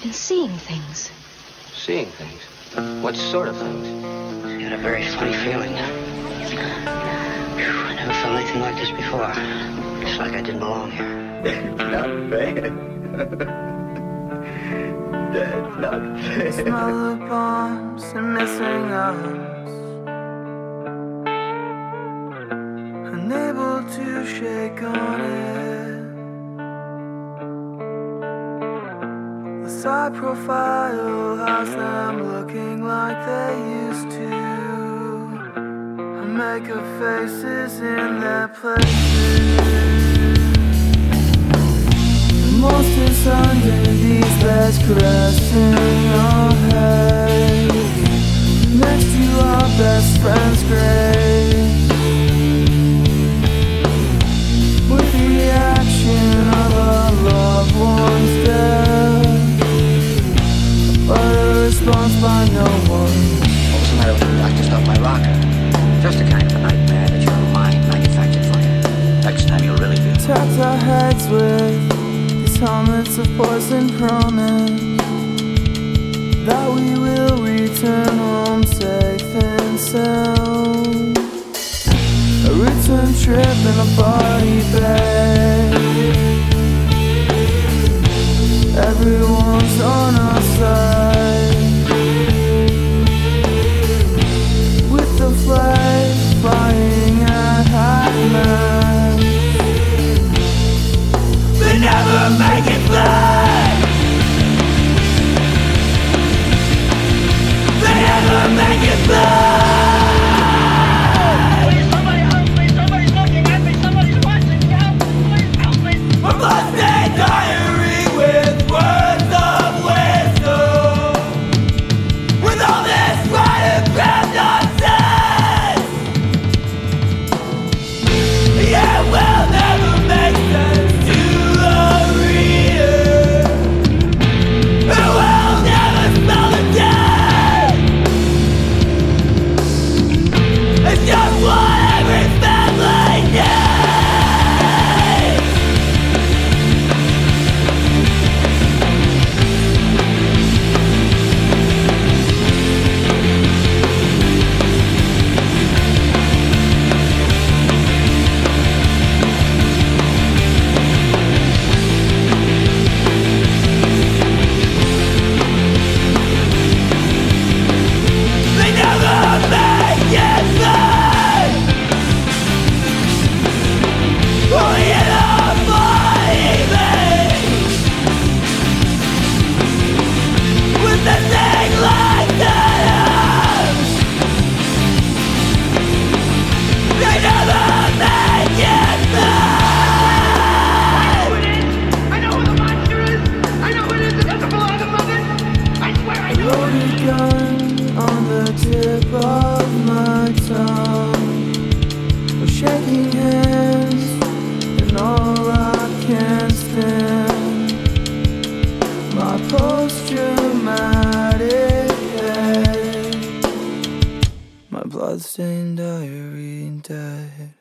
been seeing things. Seeing things? What sort of things? She had a very funny feeling. I never felt anything like this before. It's like I didn't belong here. Not bad. That's not bad. Smell the bombs and missing arms, unable to shake on it. The side profile has them looking like they used to. I make up faces in their places. Monsters under these beds caressing your head, next to our best friend's grave, with the reaction of a loved one's death, but a response by no one. What's the matter with you? Doctor, stop my rocker. Just a kind of a nightmare that your mind manufactured for you. Next time you'll really feel. Tapped our heads with helmets of poison, promise that we will return home safe and sound. A return trip in a body bag. Everyone's on our side, with the flag flying at half mast. They never make it back. They never make it back. Please, somebody help me. Somebody's looking at me. Somebody's watching. Help me. Please help me. A bloodstained diary with words of wisdom, with all this writing crap nonsense. Yeah, we'll never make sense to the reader. It will never spell the day. It's just what every family needs. They never make it back. Only in a body bag, with the thing like that. They never make it back. I know who the monster is. I know who it is. It doesn't belong to Mother. I swear I know. Loaded gun on the tip of my tongue. We're shaking hands and all I can stand. My post-traumatic head, my bloodstained diary dead.